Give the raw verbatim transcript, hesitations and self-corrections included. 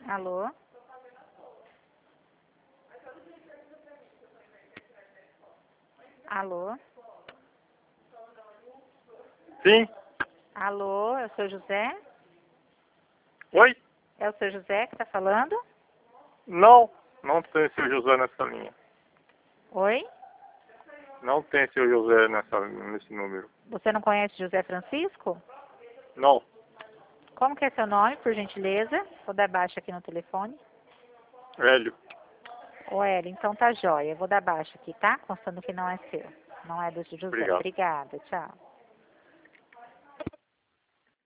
Alô? Alô? Sim. Alô, é o seu José? Oi? É o seu José que está falando? Não, não tem seu José nessa linha. Oi? Não tem seu José nessa, nesse número. Você não conhece José Francisco? Não. Como que é seu nome, por gentileza? Vou dar baixa aqui no telefone. Hélio. Ô, Eli, então tá jóia. Eu vou dar baixa aqui, tá? Constando que não é seu. Não é do José. Obrigado. Obrigada, tchau.